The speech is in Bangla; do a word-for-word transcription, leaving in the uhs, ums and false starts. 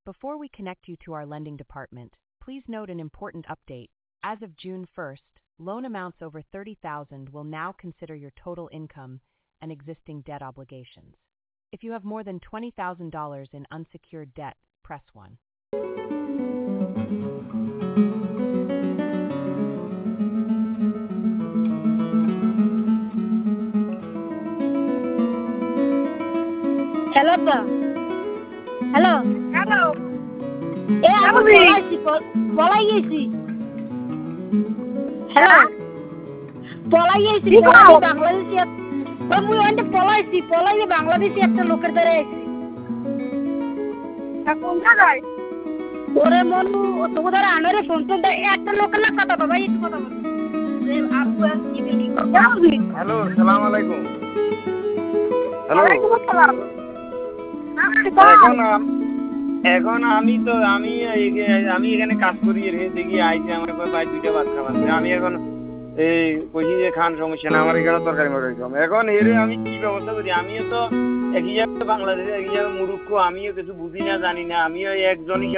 Before we connect you to our lending department, please note an important update. As of June first, loan amounts over thirty thousand dollars will now consider your total income and existing debt obligations. If you have more than twenty thousand dollars in unsecured debt, press one. Hello, sir. Hello. Hello. Eh, আমি পলাইছি পলাই গেছি। হ্যালো পলাই গেছি বাংলাদেশি ওই মুই ওইটা পলাইছি পলাইয়ে বাংলাদেশি একটা লোকের দ্বারা আইছি। কোন জায়গায়? ওরে মনু তোকে দ্বারা আনারে ফোন তো একটা লোকের না কথা বাবা একটু কথা বল। আপু কি বলি? হ্যালো, সালাম আলাইকুম। হ্যালো, ওয়ালাইকুম আসসালাম। এখন এখন আমি তো আমি আমি এখানে কাজ করি রে দেখি আইছে আমার ভাই দুইটা ভাত খাবার আমি এখন এই কইছি যে খান সমস্যা না আমার এখানে তরকারি মরকারি কম এখন এর আমি কি ব্যবস্থা করি আমিও তো একই জায়গায় বাংলাদেশে একই জায়গায় মুরুক্ষ আমিও কিছু বুঝি না জানি না আমিও একজনই